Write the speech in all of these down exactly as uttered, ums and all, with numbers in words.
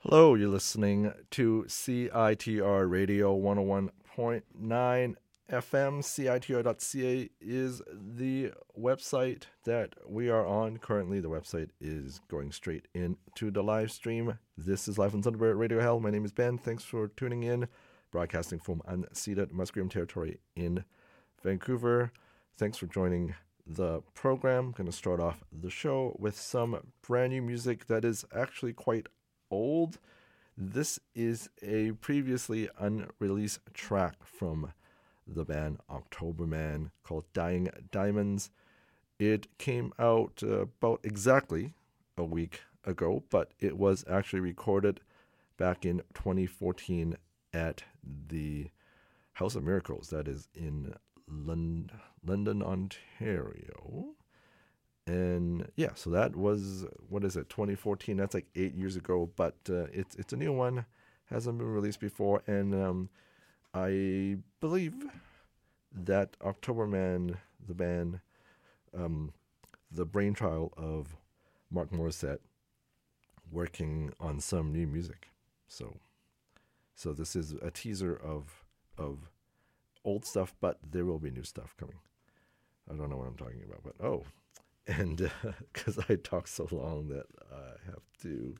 Hello, you're listening to C I T R Radio one oh one point nine F M. C I T R dot C A is the website that we are on. Currently, the website is going straight into the live stream. This is Live on Thunderbird Radio Hell. My name is Ben. Thanks for tuning in. Broadcasting from unceded Musqueam territory in Vancouver. Thanks for joining the program. I'm going to start off the show with some brand new music that is actually quite old. This is a previously unreleased track from the band Octoberman called Dying Diamonds. It came out uh, about exactly a week ago, but it was actually recorded back in twenty fourteen at the House of Miracles, that is in London, London, Ontario. And yeah, so that was, what is it, twenty fourteen? That's like eight years ago, but uh, it's it's a new one, hasn't been released before, and um, I believe that Octoberman, the band, um, the brainchild of Mark Morissette, working on some new music. So, so this is a teaser of of old stuff, but there will be new stuff coming. I don't know what I'm talking about, but oh. And because uh, I talk so long that I have to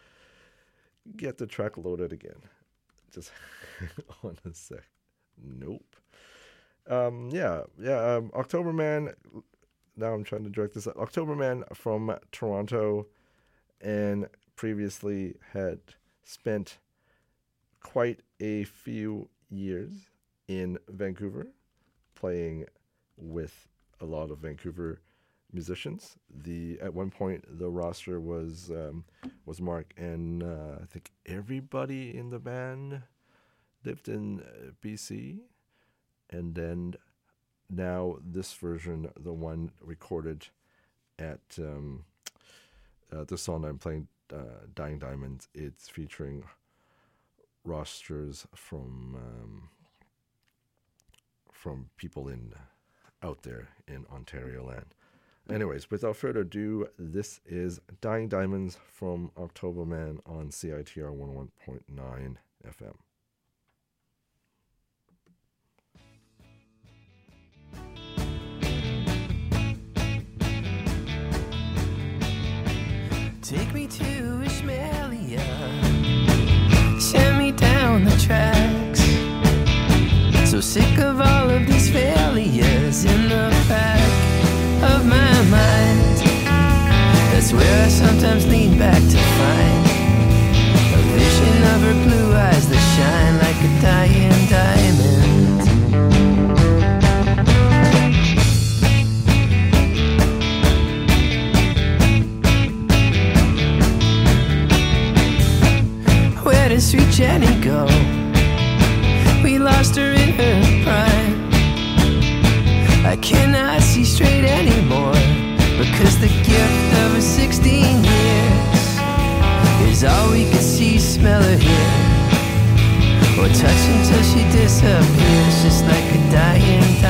get the track loaded again. Just on a sec. Nope. Um, yeah, yeah. Um, Octoberman. Now I'm trying to direct this. Octoberman from Toronto, and previously had spent quite a few years in Vancouver, playing with a lot of Vancouver musicians. The at one point the roster was um, was Mark, and uh, I think everybody in the band lived in uh, B C, and then now this version, the one recorded at um, uh, the song I'm playing, uh, Dying Diamonds, it's featuring rosters from um, from people in out there in Ontario land. Anyways, without further ado, this is Dying Diamonds from Octoberman on C I T R one oh one point nine F M. Take me to Ishmaelia, send me down the tracks. So sick of all of these failures in the back of my mind. That's where I sometimes lean back to find a vision of her blue eyes that shine like a dying diamond. Where did sweet Jenny go? We lost her in her prime. I cannot see straight anymore, because the gift of her sixteen years is all we can see, smell, or hear, or touch until she disappears, just like a dying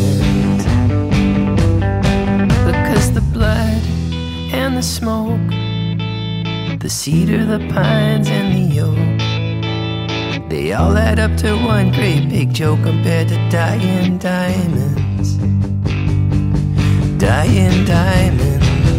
diamond. Because the blood and the smoke, the cedar, the pines, and the oak, they all add up to one great big joke compared to dying diamonds. Dying diamonds.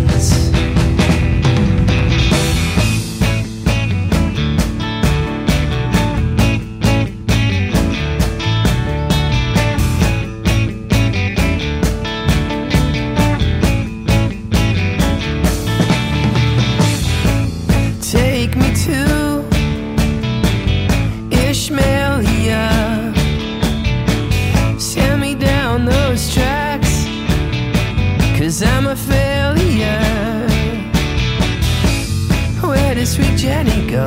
Take me to Ishmaelia, send me down those tracks, 'cause I'm a failure. Where did sweet Jenny go?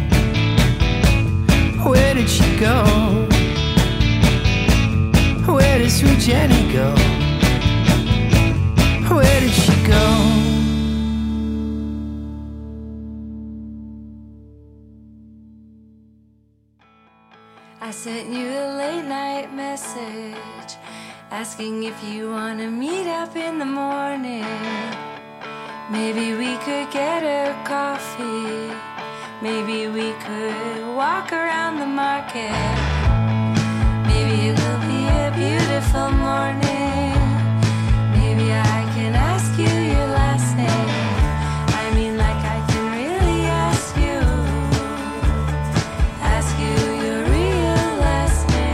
Where did she go? Where did sweet Jenny go? Where did she go? I sent you a late night message asking if you want to meet up in the morning. Maybe we could get a coffee Maybe we could walk around the market. Maybe it will be a beautiful morning. Maybe I can ask you your last name. I mean, like I can really ask you, ask you your real last name.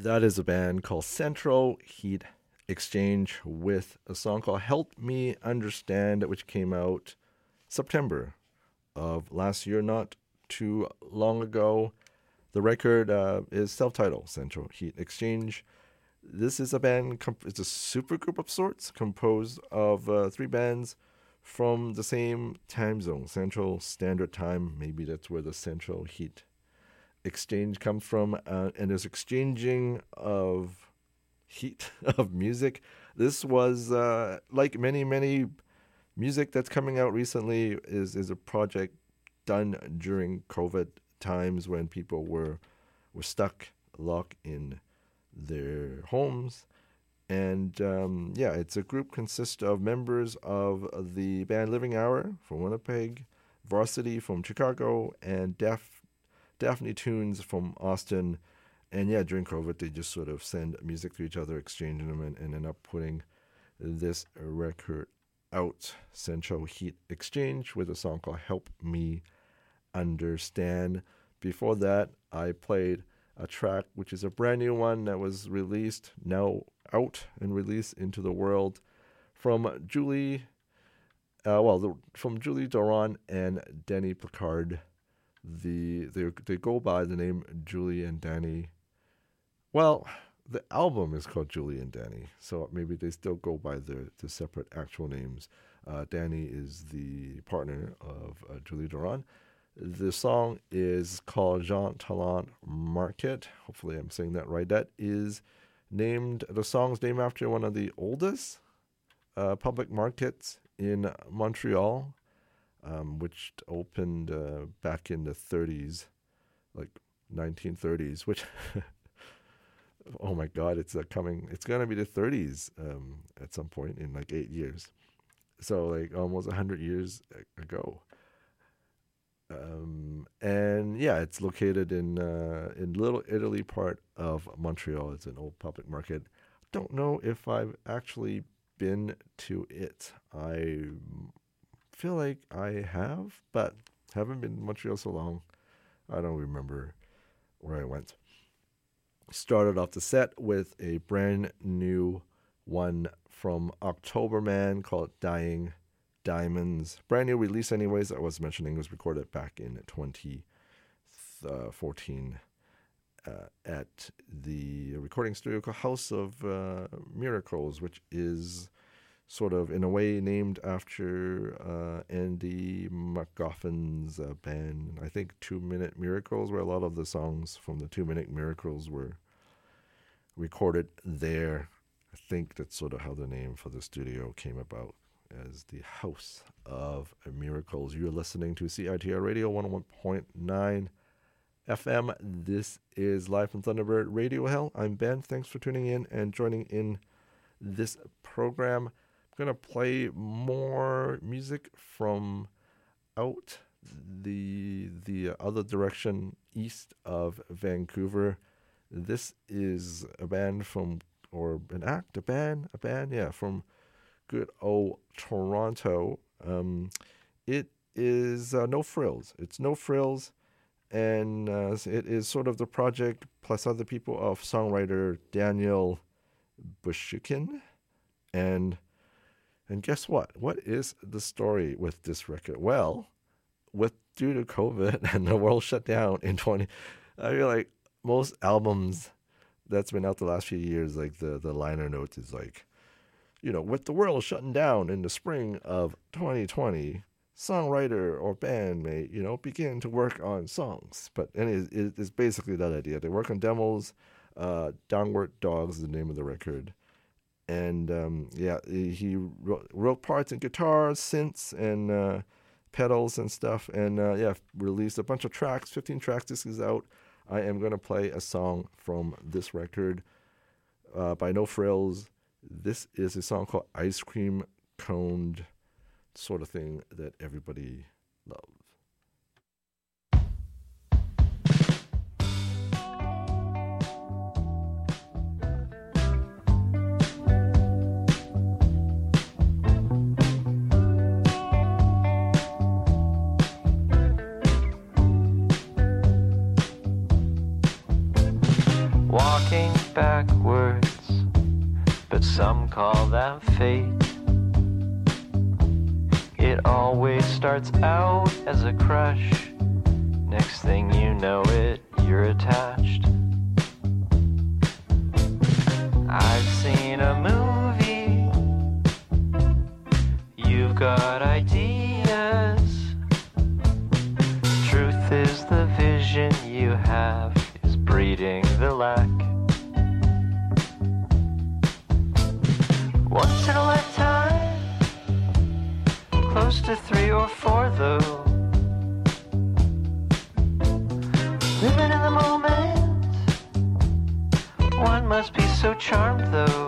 That is a band called Central Heat Exchange with a song called Help Me Understand, which came out September of last year, not too long ago. The record uh, is self-titled, Central Heat Exchange. This is a band, comp- it's a super group of sorts, composed of uh, three bands from the same time zone, Central Standard Time. Maybe that's where the Central Heat Exchange comes from, uh, and there's exchanging of heat of music. This was uh, like many many music that's coming out recently is is a project done during COVID times when people were were stuck locked in their homes. And um, yeah, it's a group consists of members of the band Living Hour from Winnipeg, Varsity from Chicago, and Daph- Daphne Tunes from Austin. And yeah, during COVID, they just sort of send music to each other, exchanging them, and, and end up putting this record out, Central Heat Exchange, with a song called Help Me Understand. Before that, I played a track which is a brand new one that was released, now out and released into the world, from Julie, uh, well, the, from Julie Doron and Danny Picard. The they they go by the name Julie and Danny. Well, the album is called Julie and Danny, so maybe they still go by their, their separate actual names. Uh, Danny is the partner of uh, Julie Doron. The song is called Jean Talon Market. Hopefully I'm saying that right. That is named, the song's named after one of the oldest uh, public markets in Montreal, um, which opened uh, back in the thirties, like nineteen thirties, which... Oh my God! It's uh, coming. It's gonna be the thirties um, at some point in like eight years. So like almost a hundred years ago. Um, and yeah, it's located in uh, in Little Italy part of Montreal. It's an old public market. Don't know if I've actually been to it. I feel like I have, but haven't been in Montreal so long. I don't remember where I went. Started off the set with a brand new one from Octoberman called Dying Diamonds. Brand new release anyways, I was mentioning, was recorded back in twenty fourteen uh, at the recording studio called House of uh, Miracles, which is sort of in a way named after uh, Andy McGoffin's uh, band, I think Two Minute Miracles, where a lot of the songs from the Two Minute Miracles were recorded there. I think that's sort of how the name for the studio came about, as the House of Miracles. You're listening to C I T R Radio one oh one point nine F M. This is live from Thunderbird Radio Hell. I'm Ben. Thanks for tuning in and joining in this program. I'm going to play more music from out the the other direction, east of Vancouver. This is a band from, or an act, a band, a band, yeah, from good old Toronto. Um, it is uh, No Frills. It's No Frills, and uh, it is sort of the project, plus other people, of songwriter Daniel Bushikin. And and guess what? What is the story with this record? Well, with due to COVID and the world shut down in twenty, I feel like most albums that's been out the last few years, like the, the liner notes is like, you know, with the world shutting down in the spring of twenty twenty, songwriter or band may, you know, begin to work on songs. But and it, it's basically that idea. They work on demos. Uh, Downward Dogs is the name of the record. And um, yeah, he wrote, wrote parts in guitar, synths, and uh, pedals and stuff. And uh, yeah, released a bunch of tracks, fifteen tracks. This is out. I am going to play a song from this record uh, by No Frills. This is a song called Ice Cream Coned, sort of thing that everybody loves. Walking back but some call that fate. It always starts out as a crush. Next thing you know it, you're attached. I've seen a movie. You've got ideas. Truth is the vision you have is breeding the lack. Once in a lifetime, close to three or four though. Living in the moment, one must be so charmed though.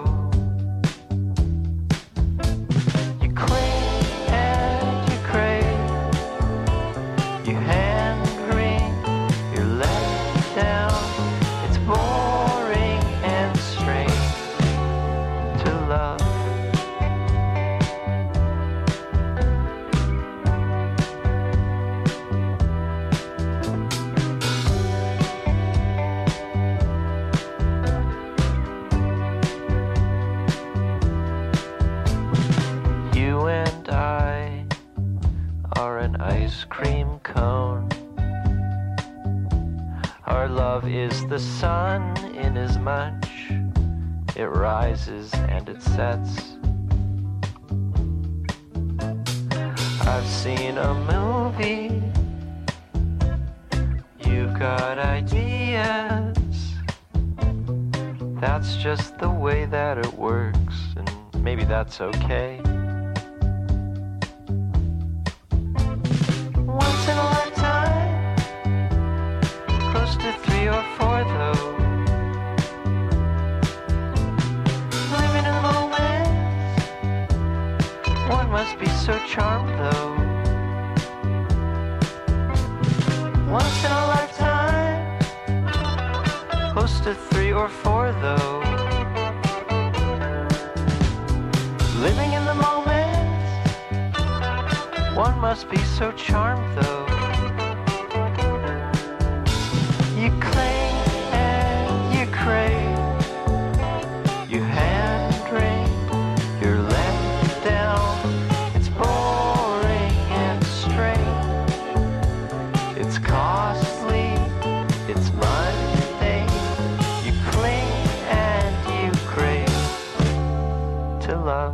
You cling and you crave, you hand wring, you're let down. It's boring and strange to love. Ice cream cone. Our love is the sun inasmuch it rises and it sets. I've seen a movie. You've got ideas. That's just the way that it works, and maybe that's okay. Once in a lifetime, close to three or four though. Living in the moment, one must be so charmed though. Once in a lifetime, close to three or four though. Living in the moment, one must be so charmed though. You cling and you crave, you hand wring, you're let down. It's boring and strange, it's costly, it's mundane. You cling and you crave to love.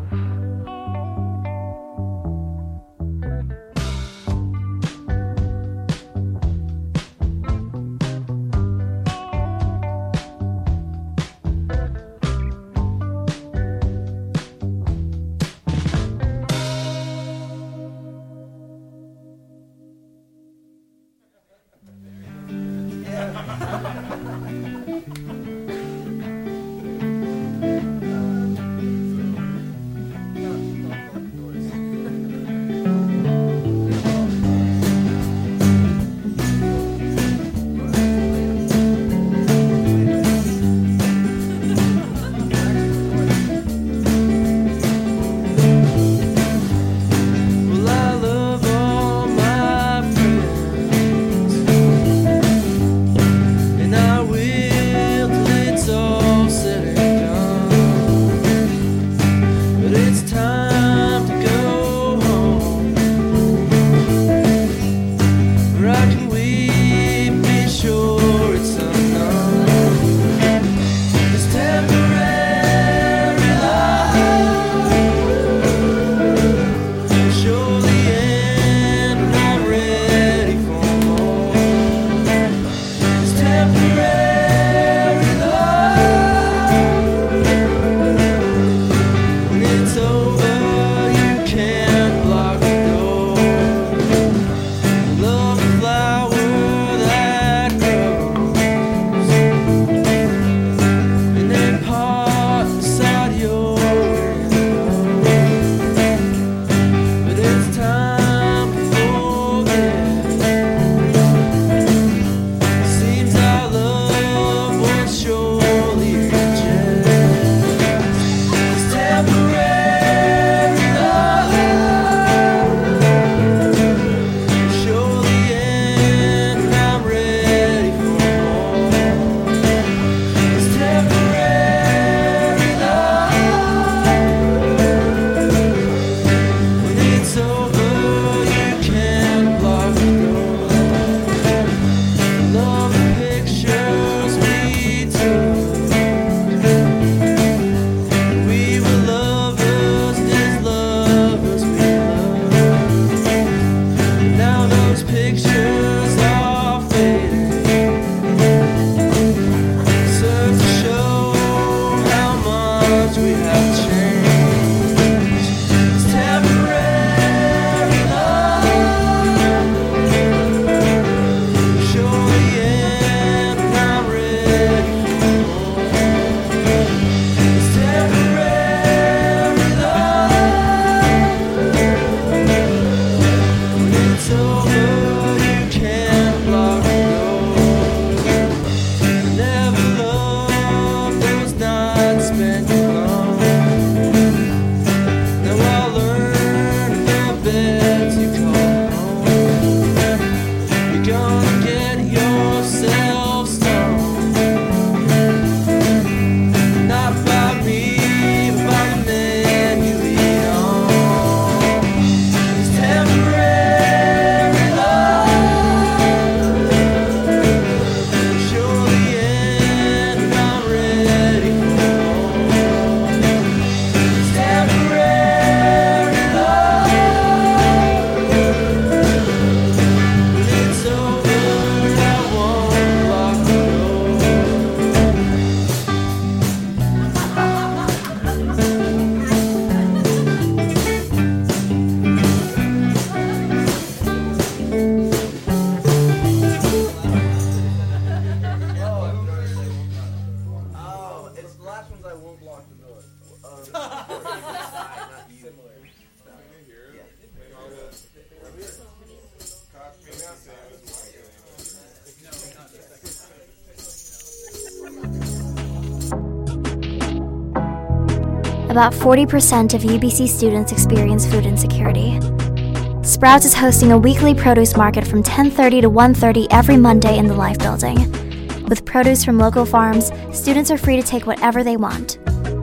About forty percent of U B C students experience food insecurity. Sprouts is hosting a weekly produce market from ten thirty to one thirty every Monday in the Life Building. With produce from local farms, students are free to take whatever they want.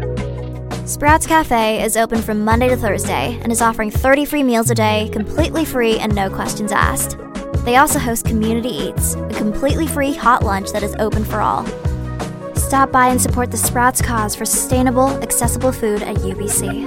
Sprouts Cafe is open from Monday to Thursday and is offering thirty free meals a day, completely free and no questions asked. They also host Community Eats, a completely free hot lunch that is open for all. Stop by and support the Sprouts cause for sustainable, accessible food at U B C.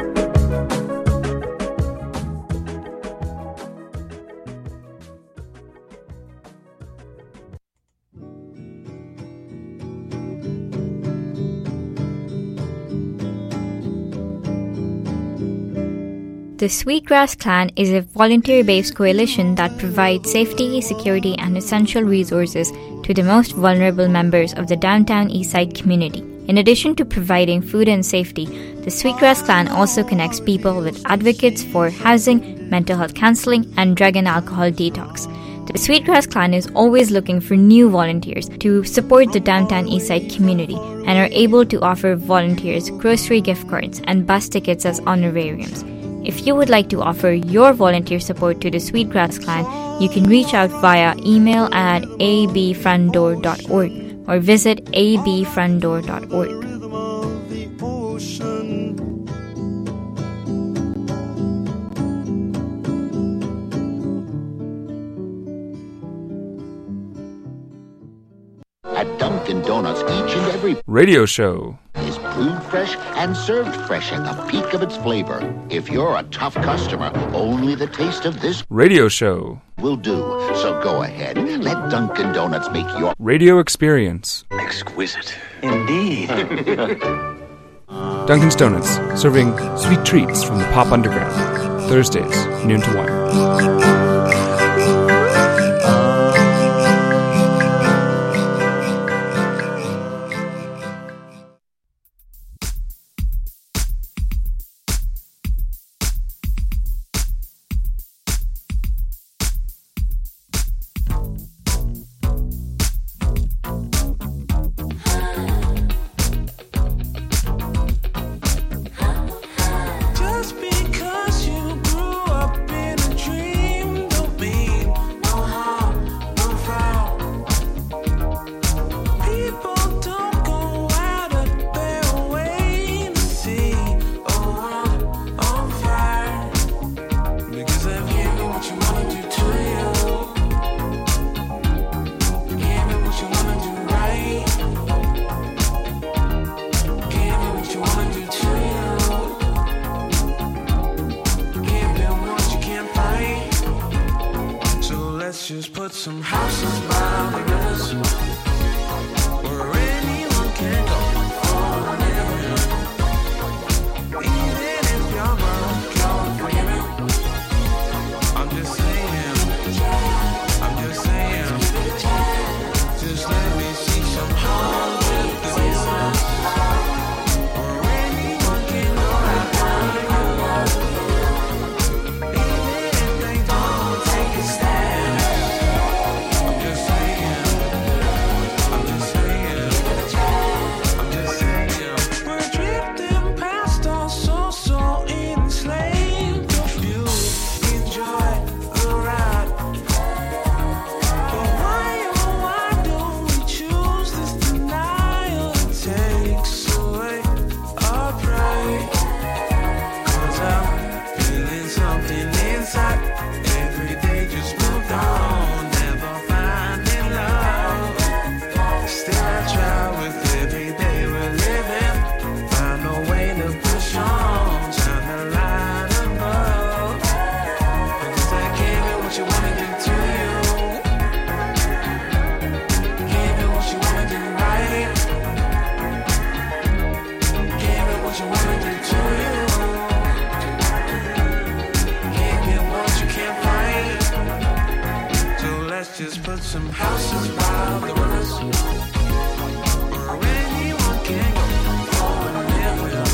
The Sweetgrass Clan is a volunteer-based coalition that provides safety, security, and essential resources to the most vulnerable members of the downtown Eastside community. In addition to providing food and safety, the Sweetgrass Clan also connects people with advocates for housing, mental health counseling, and drug and alcohol detox. The Sweetgrass Clan is always looking for new volunteers to support the downtown Eastside community and are able to offer volunteers grocery gift cards and bus tickets as honorariums. If you would like to offer your volunteer support to the Sweetgrass Clan, you can reach out via email at a b front door dot org or visit a b front door dot org. At Dunkin' Donuts, each and every radio show is brewed fresh and served fresh at the peak of its flavor. If you're a tough customer, only the taste of this radio show will do. So go ahead, let Dunkin' Donuts make your radio experience exquisite. Indeed. Dunkin's Donuts, serving sweet treats from the pop underground. Thursdays, noon to one. what you wanna do to you. Can't get what you can't find. So let's just put some houses by the rivers, where anyone can go for a living.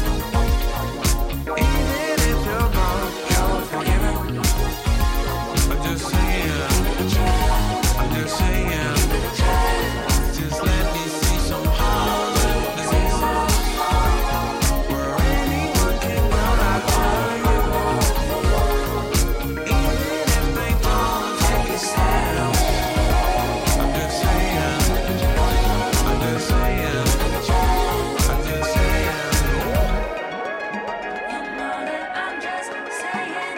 Even if you're gone, you're forgiven. I'm just saying, I'm just saying, just let me see some houses where anyone can go out for you. Even if they don't take a stand. I'm just saying, I'm just saying, I'm just saying. You know that I'm just saying.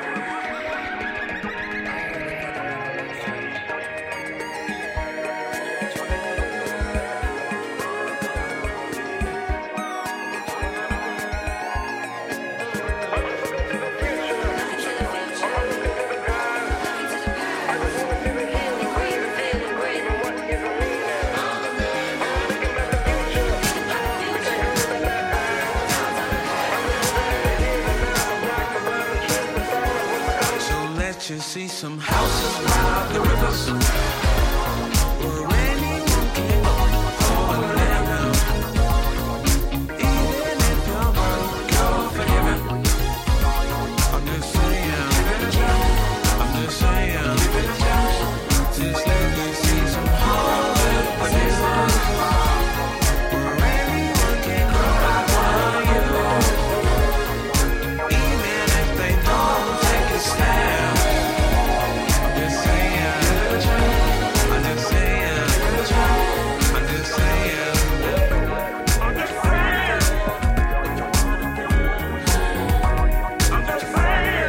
So let's just see some houses by the rivers, where anyone can go for a living. Even if you're gone, you're forgiven. I'm just saying, I'm just saying, just let me see some houses where anyone can go out for you. Even if they don't take a stand. I'm just saying, I'm just saying, I'm just saying, I'm just saying, I'm just saying, I'm just saying, I'm just saying.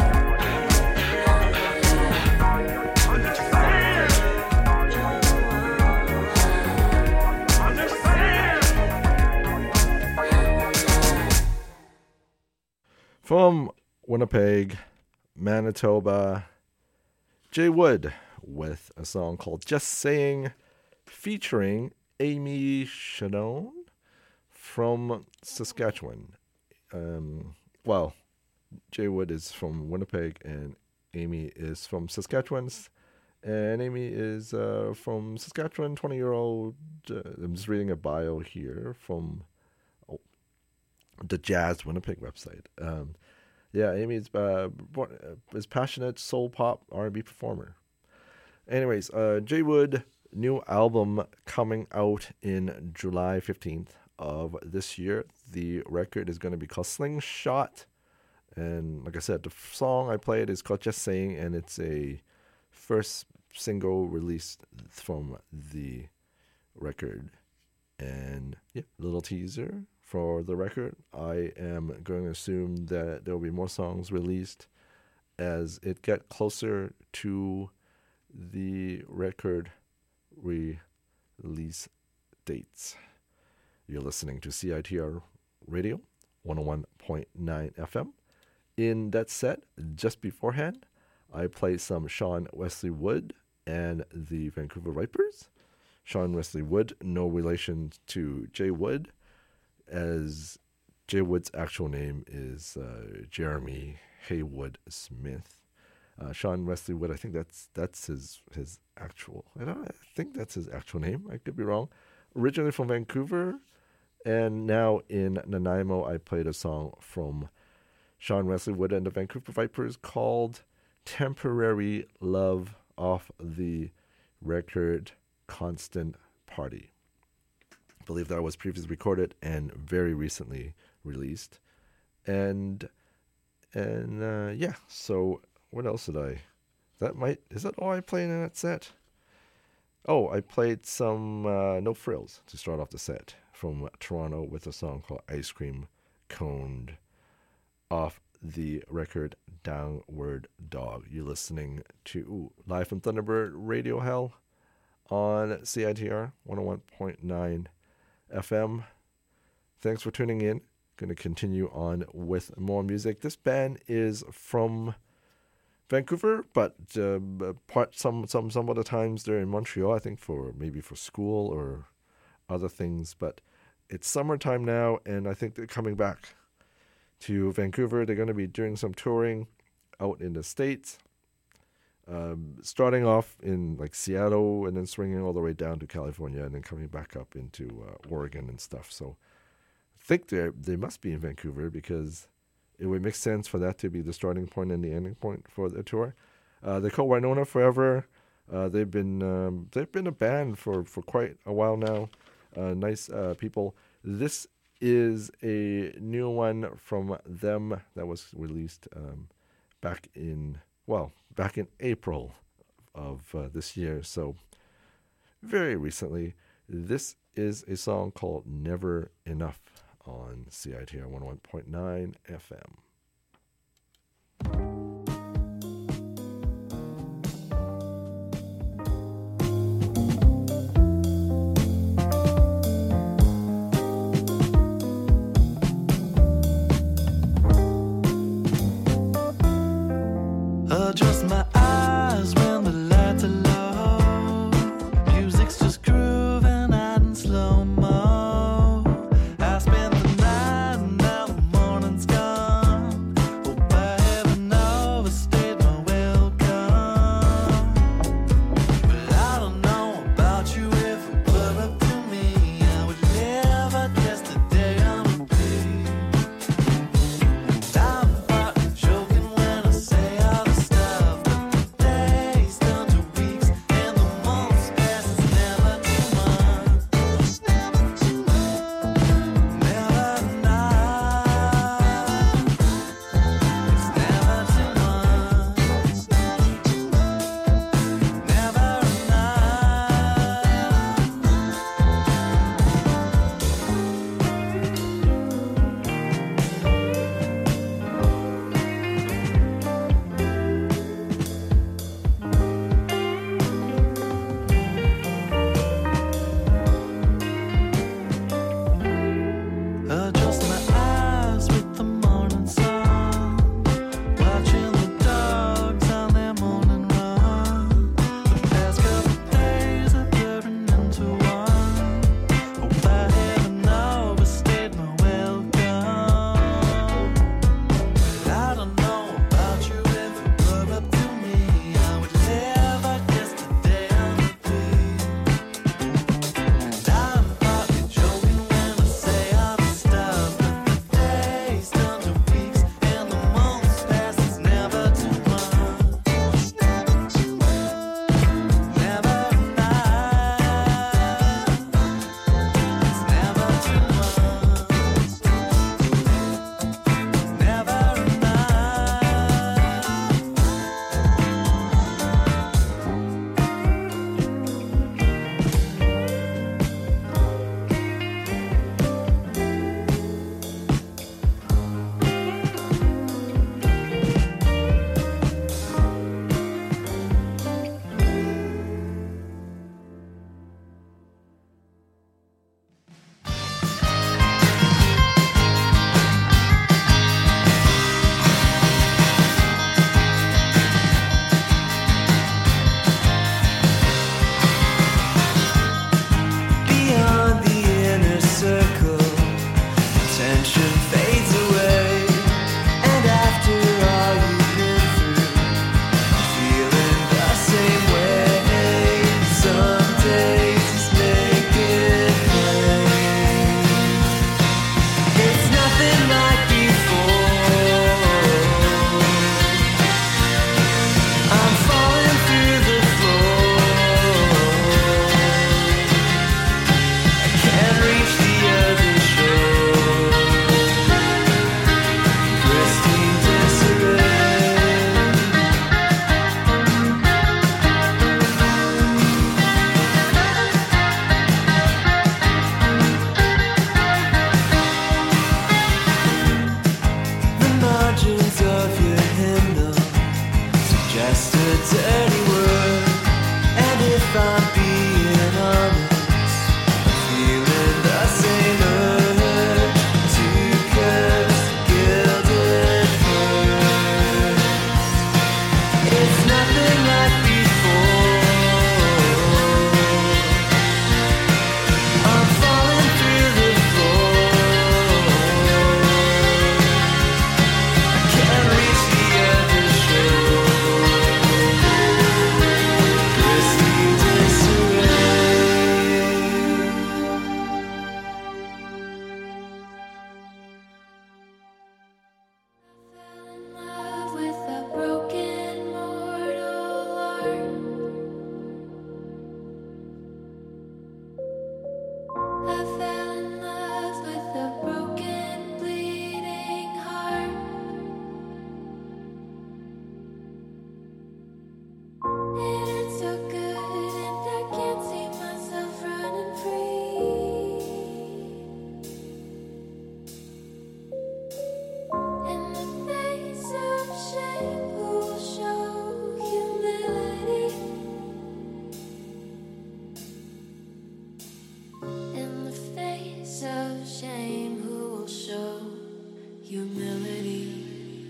From Winnipeg, Manitoba, Jay Wood with a song called Just Saying, featuring Amy Shadone from Saskatchewan. Um, well, Jay Wood is from Winnipeg and Amy is from Saskatchewan. And Amy is uh, from Saskatchewan, twenty-year-old. Uh, I'm just reading a bio here from oh, the Jazz Winnipeg website. Um, yeah, Amy is, uh, born, uh, is passionate soul pop R and B performer. Anyways, uh, Jay Wood, new album coming out in July fifteenth of this year. The record is going to be called Slingshot. And like I said, the f- song I played is called Just Saying, and it's a first single released from the record. And yeah, little teaser for the record. I am going to assume that there will be more songs released as it gets closer to the record release dates. You're listening to C I T R Radio, one oh one point nine F M. In that set, just beforehand, I played some Sean Wesley Wood and the Vancouver Vipers. Sean Wesley Wood, no relation to Jay Wood, as Jay Wood's actual name is uh, Jeremy Haywood Smith. Uh, Sean Wesley Wood, I think that's that's his his actual. I don't. I think that's his actual name. I could be wrong. Originally from Vancouver, and now in Nanaimo, I played a song from Sean Wesley Wood and the Vancouver Vipers called "Temporary Love" off the record Constant Party. I believe that was previously recorded and very recently released. And and uh, yeah, so what else did I? That might is that all I played in that set? Oh, I played some uh, No Frills to start off the set from Toronto with a song called Ice Cream Coned off the record Downward Dog. You're listening to ooh, live from Thunderbird Radio Hell on C I T R one oh one point nine F M. Thanks for tuning in. Going to continue on with more music. This band is from Vancouver, but uh, part some some some other times they're in Montreal. I think for maybe for school or other things. But it's summertime now, and I think they're coming back to Vancouver. They're going to be doing some touring out in the States, um, starting off in like Seattle and then swinging all the way down to California and then coming back up into uh, Oregon and stuff. So I think they they must be in Vancouver because it would make sense for that to be the starting point and the ending point for the tour. Uh, they're called Winona Forever. Uh, they've been um, they've been a band for, for quite a while now. Uh, nice uh, people. This is a new one from them that was released um, back in well back in April of uh, this year. So very recently. This is a song called "Never Enough" on C I T R one oh one point nine F M. Adjust my eyes when the lights are low. Music's just grooving out in slow-mo. I spent the night and now the morning's gone. Hope I haven't overstayed my welcome. But I don't know about you. If it were up to me, I would live out yesterday on a beat. I'm partly joking when I say all the stuff, but the days turn to weeks and the months pass. It's never too much. Never enough. It's never too much. Never Adjust my eyes with the morning sun, watching the dogs on their morning run. The past couple days are blurring into one. Hope I haven't overstayed my welcome. But I don't know about you. If it were up to me, I would live out yesterday on a beat. I'm partly joking when I say all the stuff, but the days turn to weeks and the months pass. It's never too much. Never enough. It's never too much. Never Beyond the inner circle, tension fades away, and after all you've been through, feeling the same way. Some days just make it plain. It's nothing like before. I'm falling through the floor. I can't reach the other shore. Pristine disarray. The margins of your hymnal suggest a dirty word, and if I'm being honest, I'm feeling the same urge to curse gilded first. It's nothing like before. I'm falling through the floor. humility.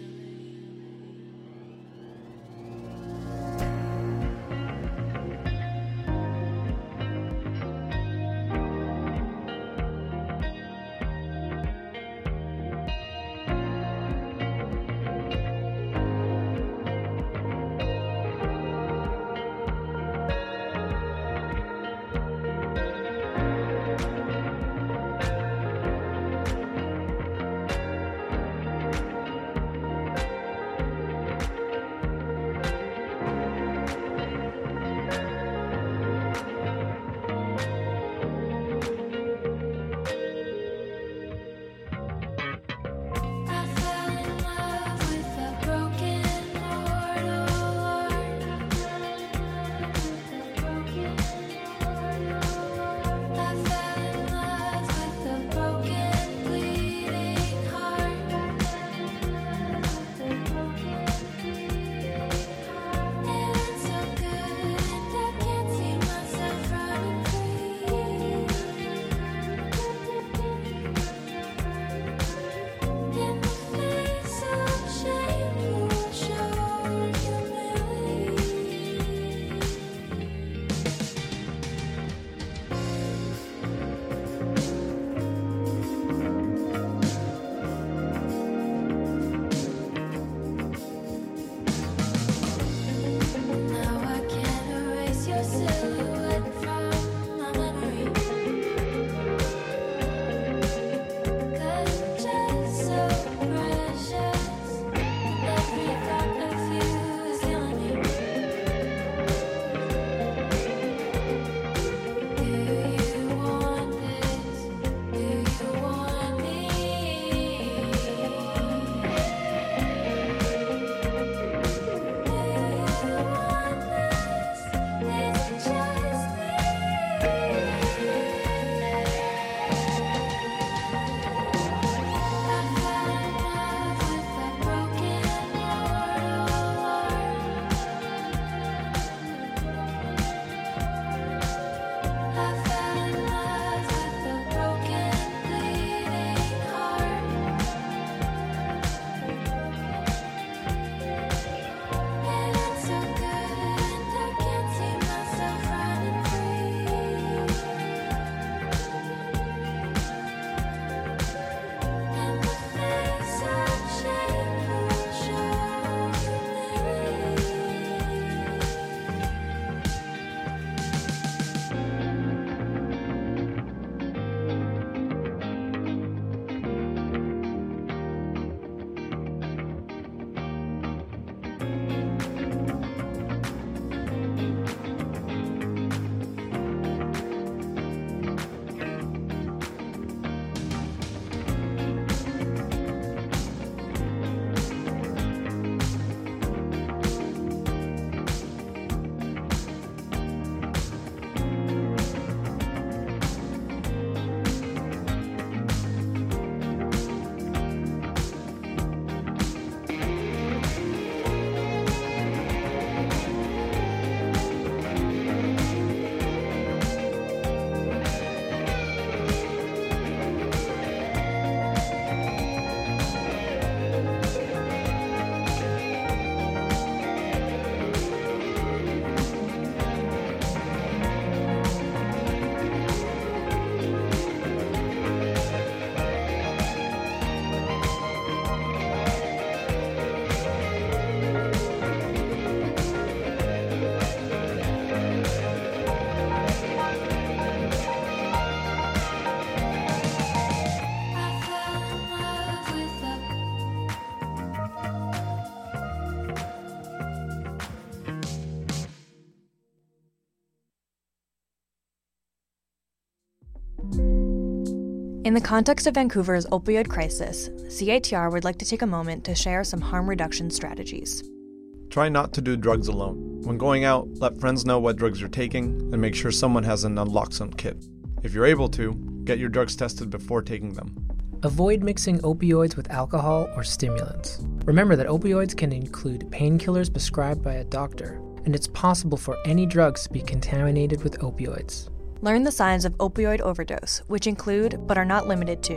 In the context of Vancouver's opioid crisis, C I T R would like to take a moment to share some harm reduction strategies. Try not to do drugs alone. When going out, let friends know what drugs you're taking and make sure someone has an naloxone kit. If you're able to, get your drugs tested before taking them. Avoid mixing opioids with alcohol or stimulants. Remember that opioids can include painkillers prescribed by a doctor, and it's possible for any drugs to be contaminated with opioids. Learn the signs of opioid overdose, which include, but are not limited to,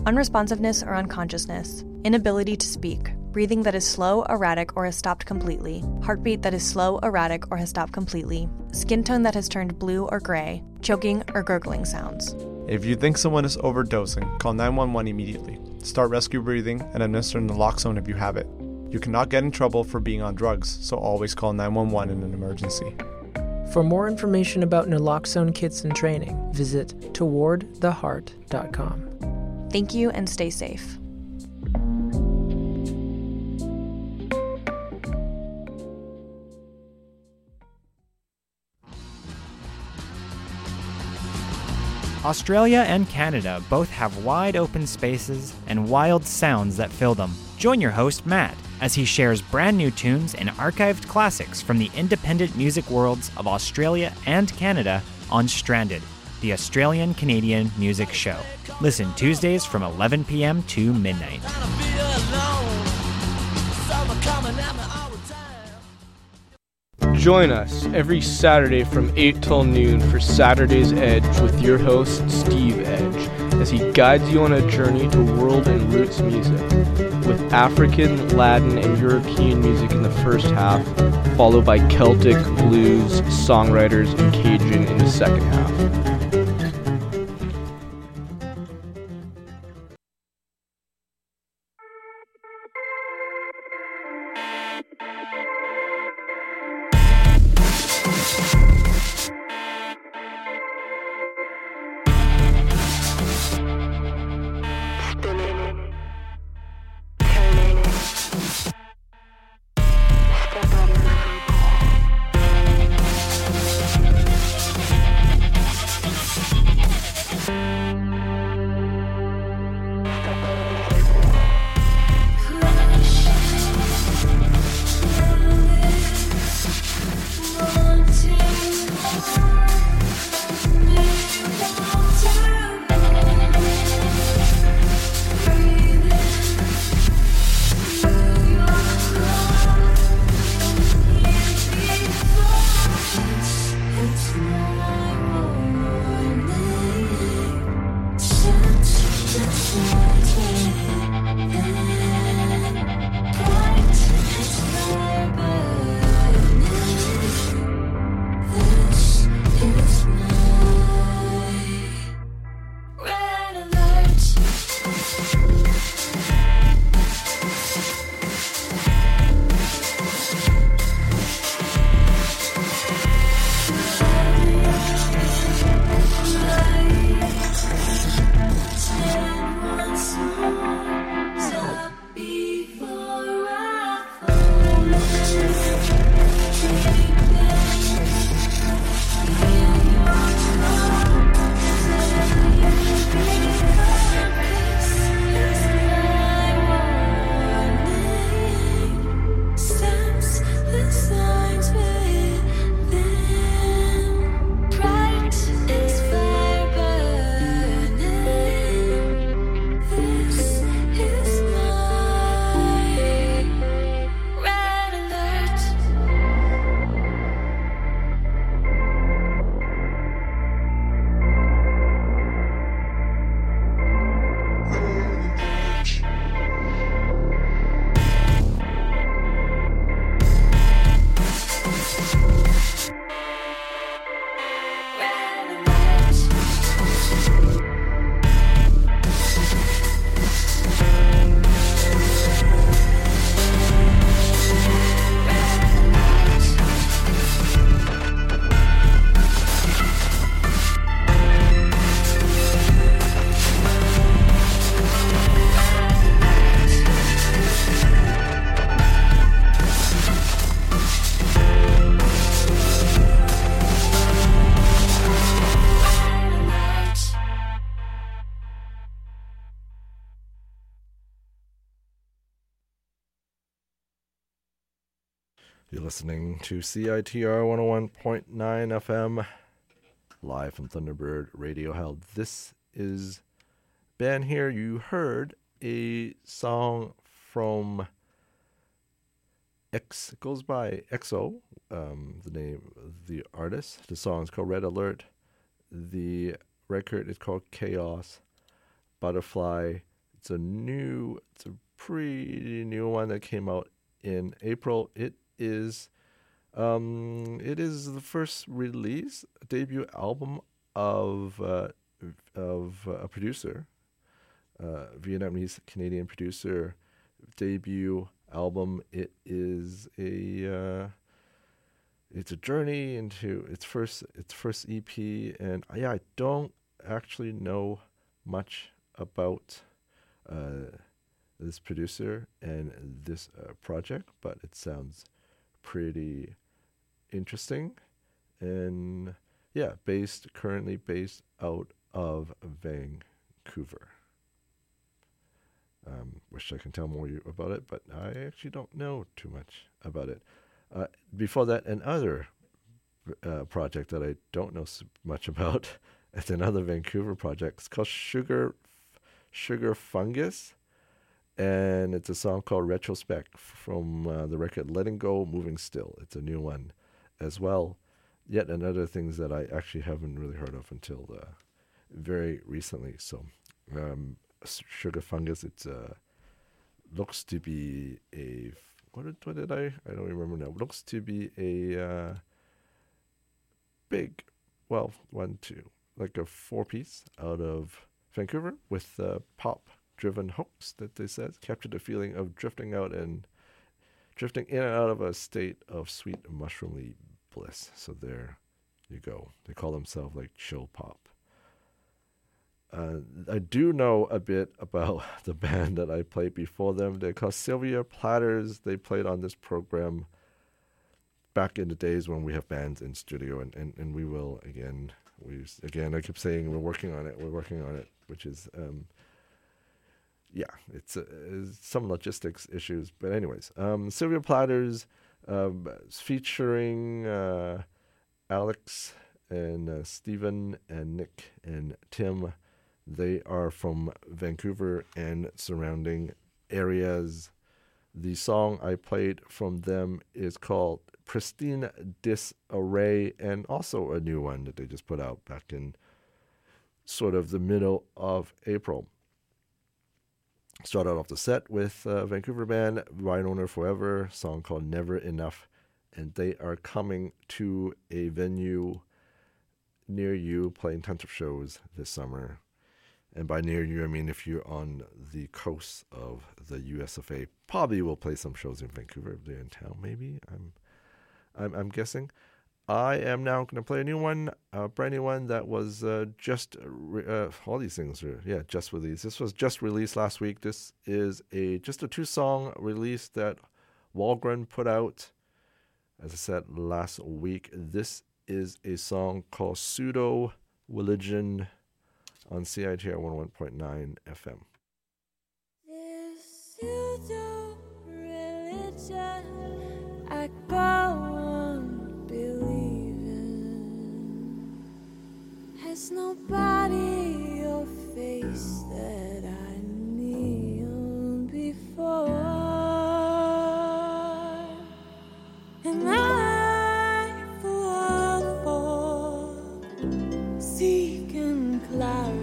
Unresponsiveness or unconsciousness, inability to speak, breathing that is slow, erratic, or has stopped completely, heartbeat that is slow, erratic, or has stopped completely, skin tone that has turned blue or gray, choking or gurgling sounds. If you think someone is overdosing, call nine one one immediately. Start rescue breathing and administer naloxone if you have it. You cannot get in trouble for being on drugs, so always call nine one one in an emergency. For more information about naloxone kits and training, visit toward the heart dot com. Thank you and stay safe. Australia and Canada both have wide open spaces and wild sounds that fill them. Join your host, Matt, as he shares brand new tunes and archived classics from the independent music worlds of Australia and Canada on Stranded, the Australian-Canadian music show. Listen Tuesdays from eleven p.m. to midnight. Join us every Saturday from eight till noon for Saturday's Edge with your host, Steve Edge, as he guides you on a journey to world and roots music, with African, Latin, and European music in the first half, followed by Celtic, blues, songwriters, and Cajun in the second half. You're listening to C I T R one oh one point nine F M, live from Thunderbird Radio Held. This is Ben here. You heard a song from X, it goes by X O, um, the name of the artist. The song is called Red Alert. The record is called Chaos Butterfly It's a new, it's a pretty new one that came out in April. It is, um, it is the first release, debut album of uh, of a producer, uh, Vietnamese Canadian producer. Debut album. It is a uh, it's a journey into its first its first E P, and yeah, I don't actually know much about uh, this producer and this uh, project, but it sounds pretty interesting, and yeah, based currently based out of Vancouver. Um, wish I can tell more you about it, but I actually don't know too much about it. Uh, before that, another uh, project that I don't know so much about. It's another Vancouver project. It's called Sugar Sugar Fungus, and it's a song called Retrospect from uh, the record Letting Go, Moving Still. It's a new one as well. Yet another things that I actually haven't really heard of until uh, very recently. So, um, Sugar Fungus, it's uh, looks to be a what did what did I I don't remember now. Looks to be a uh, big, well, one two like a four piece out of Vancouver with uh, pop driven hooks that they said captured the feeling of drifting out and drifting in and out of a state of sweet mushroomly bliss. So there you go. They call themselves like chill pop. Uh, I do know a bit about the band that I played before them. They're called Sylvia Platters. They played on this program back in the days when we have bands in studio, and, and, and we will again. We again. I keep saying we're working on it. We're working on it, which is um, yeah, it's, uh, it's some logistics issues. But anyways, um, Sylvia Platters um, featuring uh, Alex and uh, Stephen and Nick and Tim. They are from Vancouver and surrounding areas. The song I played from them is called Pristine Disarray, and also a new one that they just put out back in sort of the middle of April. Started off the set with uh, Vancouver band Rhino Owner Forever, song called Never Enough, and they are coming to a venue near you, playing tons of shows this summer. And by near you, I mean if you're on the coast of the U S of A, probably will play some shows in Vancouver if they're in town. Maybe I'm, I'm, I'm guessing. I am now going to play a new one, a brand new one that was uh, just re- uh, all these things are yeah just released. This was just released last week. This is a just a two song release that Walgren put out, as I said last week. This is a song called Pseudo Religion on C I T R one oh one point nine F M. This pseudo religion I go on believing has nobody your face that I knew before, and I fall for seeking clarity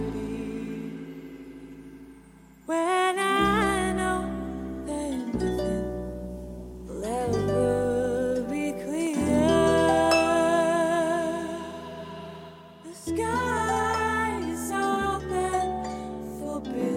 when I know that nothing will ever be clear. The sky is open for business.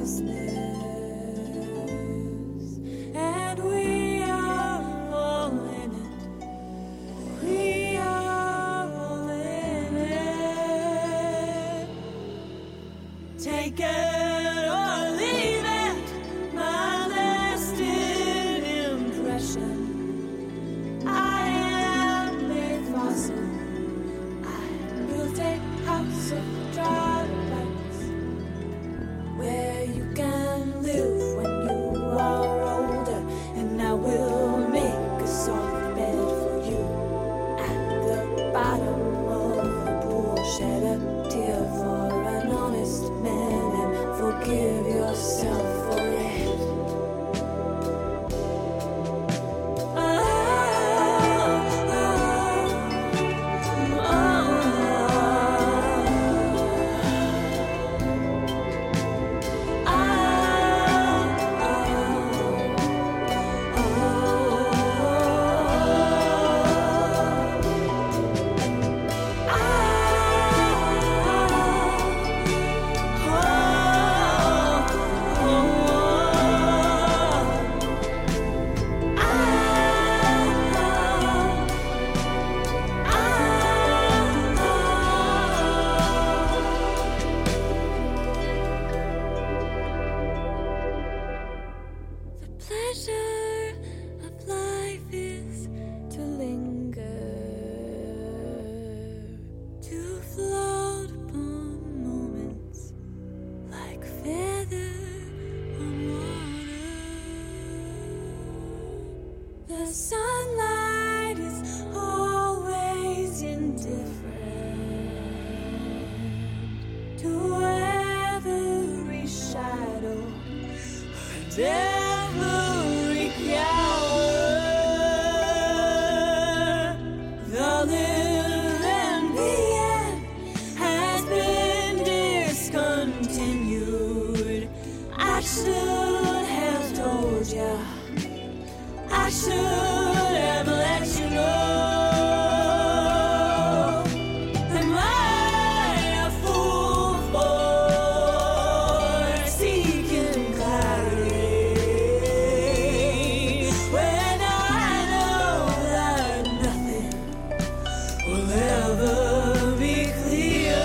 measure of life is to linger, to float upon moments like feather on water. The sunlight is always indifferent to every shadow and every hour. The living being has been discontinued. I should have told ya, I should have let you know. Am I a fool for seeking clarity when I know that nothing will ever be clear?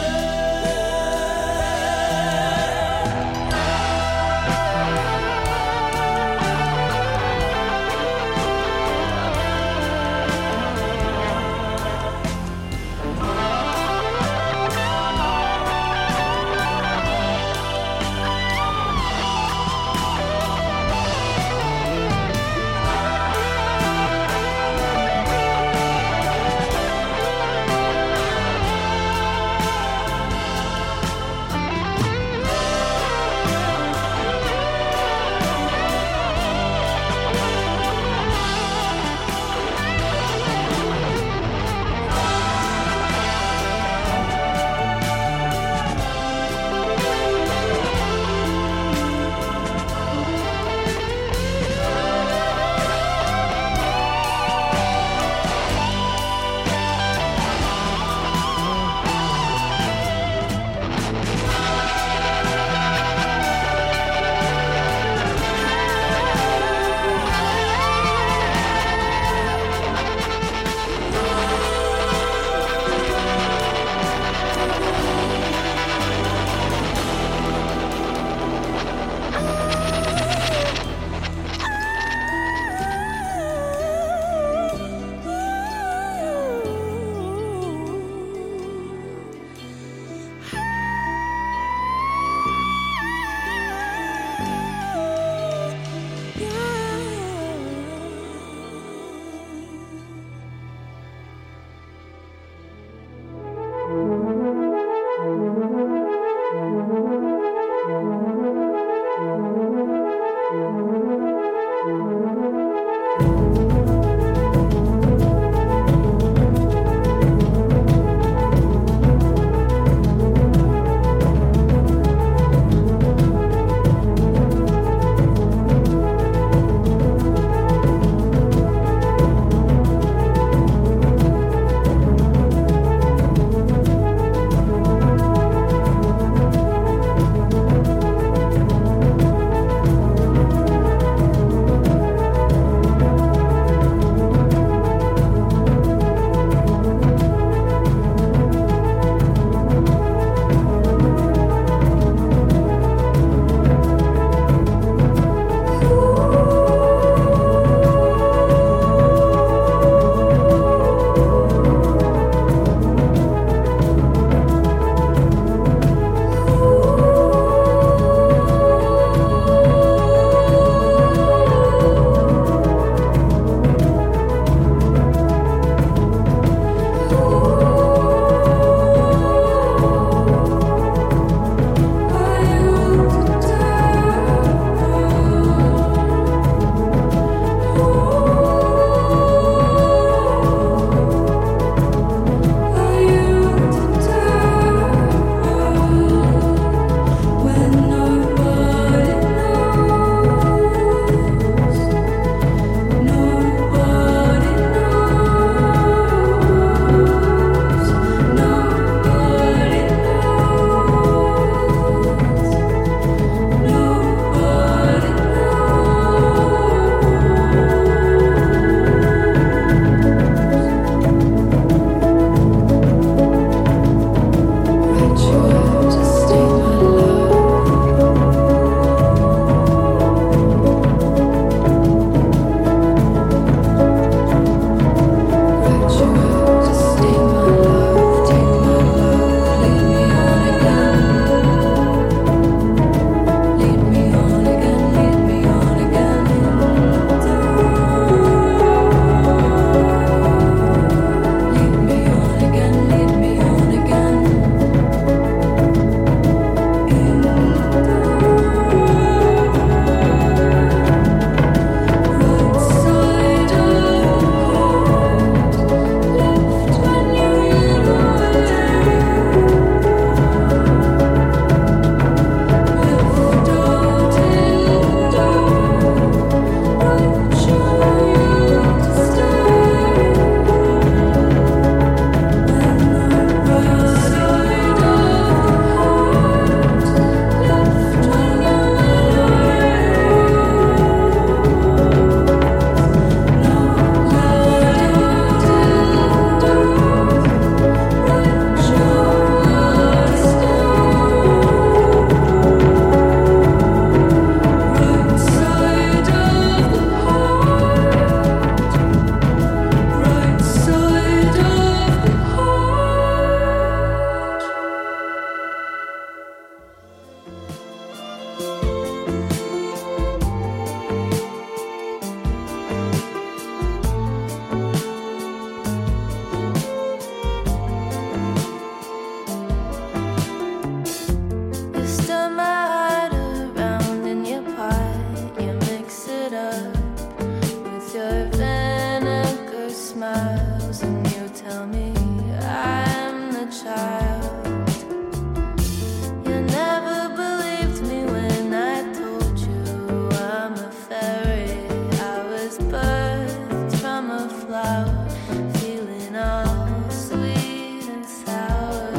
child. You never believed me when I told you I'm a fairy. I was birthed from a flower, feeling all sweet and sour.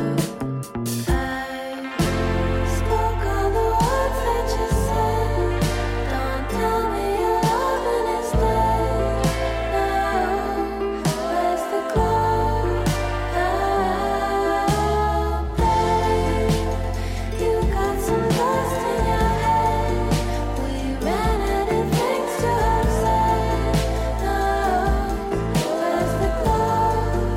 I spoke all the words that you said. Don't tell me your loving is dead. No, where's the glow? Oh, babe, you got some dust in your head. We ran out of things to have said. No, where's the glow?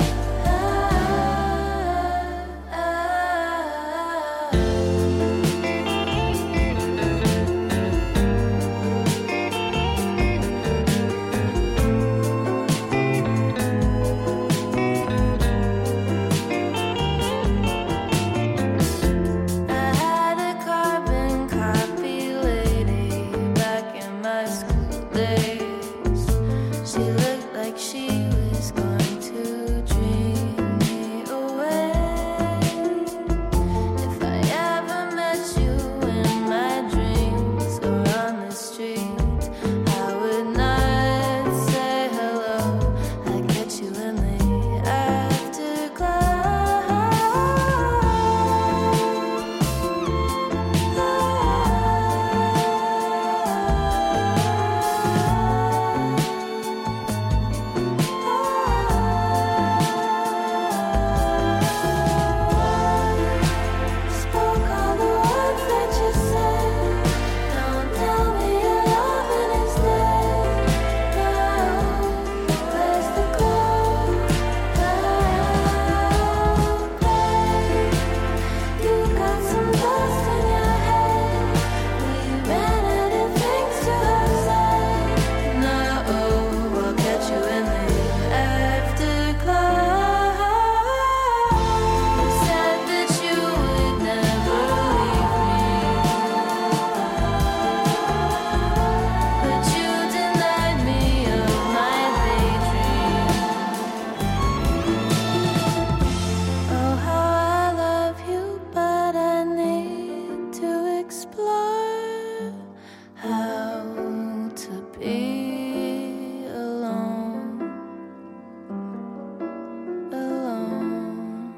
I had a carbon copy lady back in my school days. She looked like she was going to dream me away. If I ever met you in my dreams or on the street, I would not say hello. I'd catch you in the afterglow. Spoke all the words that you said. Don't tell me your loving is dead. No, where's the glow? Oh, babe, you got some dust in your head. We ran out of things to have said. No, I'll catch you in the afterglow. You said that you would never leave me, but you denied me of my daydream. Oh, how I love you, but I need to explore how to be alone, alone.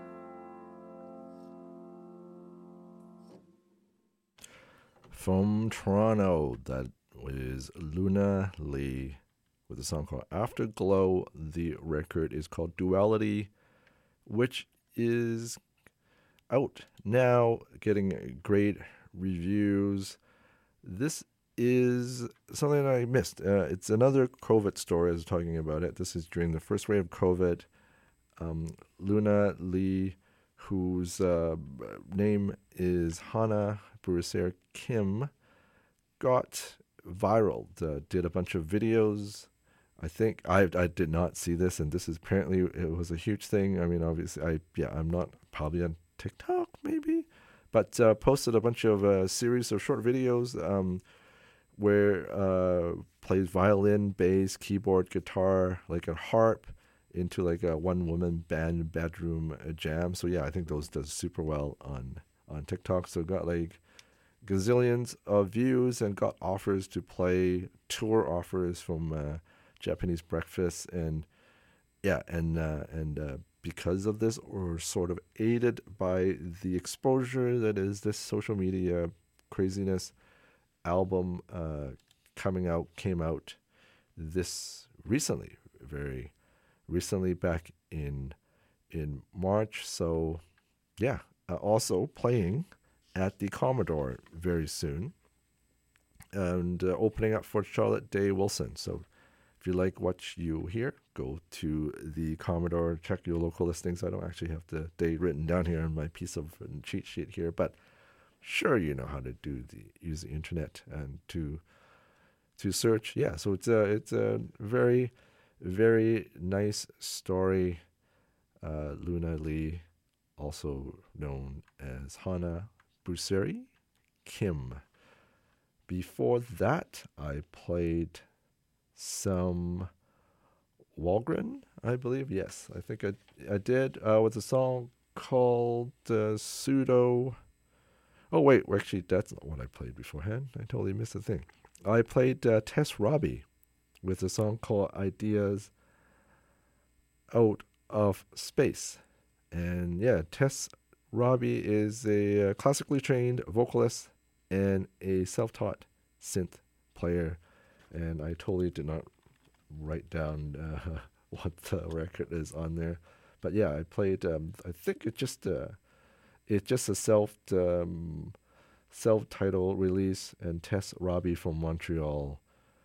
From Toronto, that was Luna Lee with a song called Afterglow. The record is called Duality, which is out now, getting great reviews. This is something that I missed. Uh, it's another COVID story. I was talking about it. This is during the first wave of COVID. Um, Luna Lee, whose uh, name is Hana Buriser Kim, got viral. Uh, did a bunch of videos. I think I I did not see this, and this is apparently it was a huge thing. I mean, obviously, I yeah, I'm not probably on TikTok maybe, but uh, posted a bunch of a uh, series of short videos um, where uh, plays violin, bass, keyboard, guitar, like a harp, into like a one woman band bedroom uh, jam. So yeah, I think those does super well on on TikTok. So got like gazillions of views and got offers to play, tour offers from uh, Japanese Breakfast, and yeah, and uh, and uh, because of this, or sort of aided by the exposure that is this social media craziness, album uh, coming out came out this recently, very recently, back in in March. So yeah, uh, also playing at the Commodore very soon, and uh, opening up for Charlotte Day Wilson. So if you like what you hear, go to the Commodore, check your local listings. I don't actually have the date written down here on my piece of cheat sheet here, but sure, you know how to do the use the internet and to to search. Yeah, so it's a it's a very very nice story. Uh, Luna Lee, also known as Hana Buriser Kim. Before that, I played some Wahlgren, I believe. Yes, I think I I did uh, with a song called uh, Pseudo. Oh, wait, well, actually, that's not what I played beforehand. I totally missed a thing. I played uh, Tess Robbie with a song called Ideas Out of Space. And yeah, Tess Robbie is a uh, classically trained vocalist and a self-taught synth player. And I totally did not write down uh, what the record is on there. But yeah, I played, um, I think it just, uh, it's just a self, um, self-titled release, and Tess Robbie from Montreal,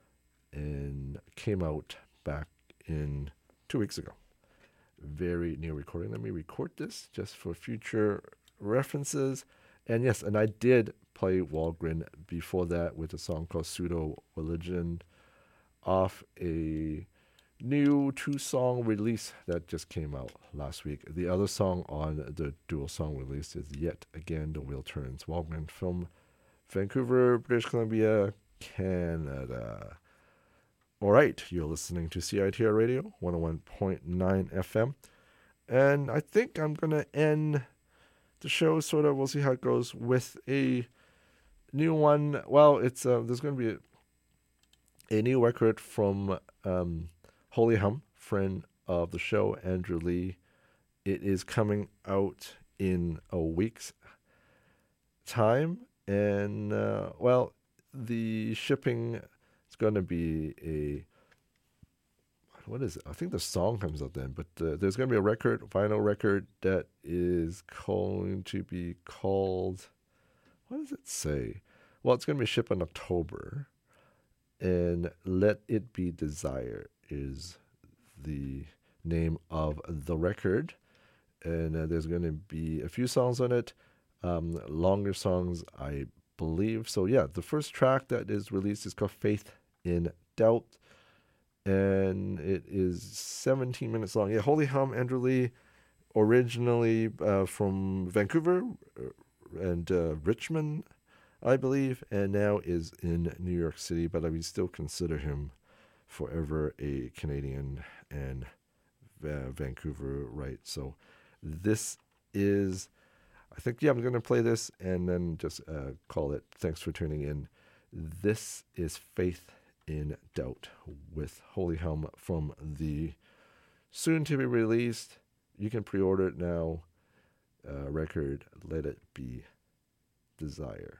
and came out back in two weeks ago. Very new recording. Let me record this just for future references. And yes, and I did play Walgren before that with a song called Pseudo Religion off a new two-song release that just came out last week. The other song on the dual song release is Yet Again The Wheel Turns. Walgren from Vancouver, British Columbia, Canada. All right, you're listening to C I T R Radio, one oh one point nine F M. And I think I'm going to end the show sort of, we'll see how it goes, with a new one. Well, it's uh, there's going to be a, a new record from um, Holy Hum, friend of the show, Andrew Lee. It is coming out in a week's time. And, uh, well, the shipping is going to be a, what is it? I think the song comes out then, but uh, there's going to be a record, vinyl record, that is going to be called, what does it say? Well, it's going to be shipped in October, and Let It Be Desire is the name of the record, and uh, there's going to be a few songs on it, um, longer songs, I believe. So yeah, the first track that is released is called Faith in Doubt, and it is seventeen minutes long. Yeah, Holy Hum, Andrew Lee, originally uh, from Vancouver and uh, Richmond, I believe, and now is in New York City, but I would still consider him forever a Canadian and uh, Vancouver, right? So this is, I think, yeah, I'm going to play this and then just uh, call it. Thanks for tuning in. This is Faith in Doubt with Holy Hum from the soon-to-be-released, you can pre-order it now, uh, record, Let It Be Desire.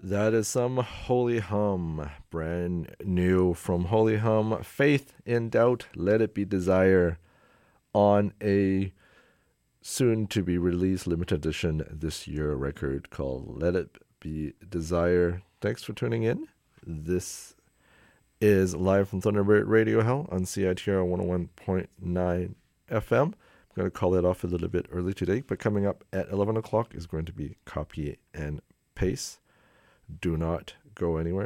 That is some Holy Hum, brand new from Holy Hum. Faith in Doubt, Let It Be Desire, on a soon-to-be-released limited edition this year record called Let It Be Desire. Thanks for tuning in. This is live from Thunderbird Radio Hell on C I T R one oh one point nine F M. I'm going to call it off a little bit early today, but coming up at eleven o'clock is going to be Copy and Paste. Do not go anywhere.